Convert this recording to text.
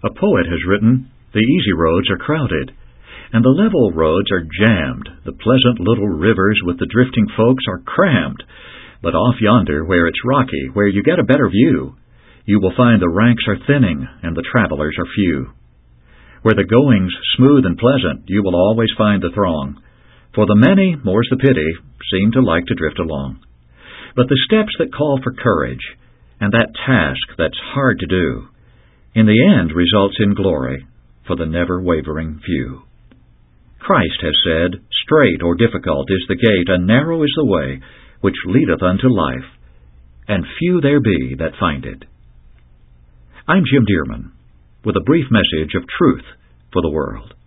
A poet has written, "The easy roads are crowded, and the level roads are jammed. The pleasant little rivers with the drifting folks are crammed. But off yonder, where it's rocky, where you get a better view, you will find the ranks are thinning and the travelers are few. Where the going's smooth and pleasant, you will always find the throng, for the many, more's the pity, seem to like to drift along. But the steps that call for courage, and that task that's hard to do, in the end results in glory for the never-wavering few." Christ has said, "Strait or difficult is the gate, and narrow is the way which leadeth unto life, and few there be that find it." I'm Jim Dearman, with a brief message of truth for the world.